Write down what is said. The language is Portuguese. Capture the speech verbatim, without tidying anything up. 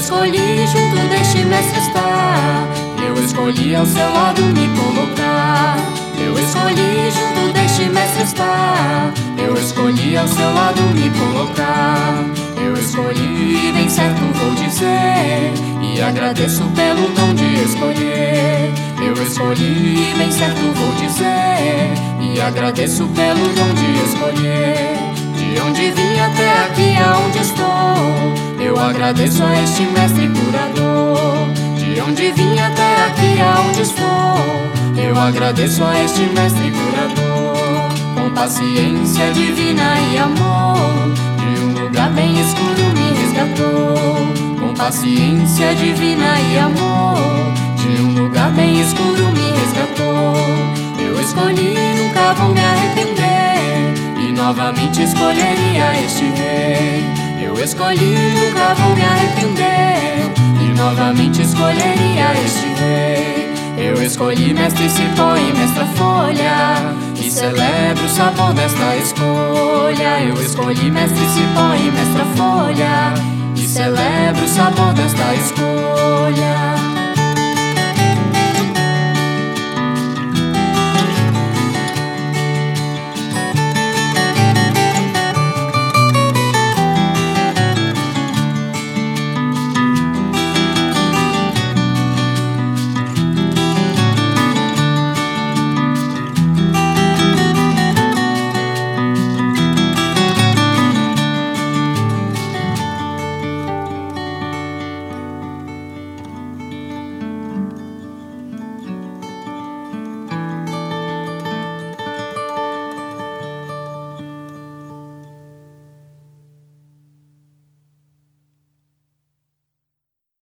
escolhi junto deste mestre estar. Eu escolhi ao seu lado me colocar. Eu escolhi junto deste mestre estar. Eu escolhi ao seu lado me colocar. Eu escolhi, bem certo vou dizer, e agradeço pelo dom de escolher. Eu escolhi, bem certo vou dizer, e agradeço pelo dom de escolher. De onde vim até aqui aonde estou, eu agradeço a este mestre curador. De onde vim até aqui aonde estou, eu agradeço a este mestre curador. Com paciência divina e amor, de um lugar bem escuro me resgatou. Com paciência divina e amor, de um lugar bem escuro me resgatou. Eu escolhi, nunca vou me arrepender, e novamente escolheria este rei. Eu escolhi, nunca vou me arrepender, e novamente escolheria este rei. Eu escolhi mestre cipó e mestra folha, e celebro o sabor desta escolha. Eu escolhi mestre cipó e mestra folha,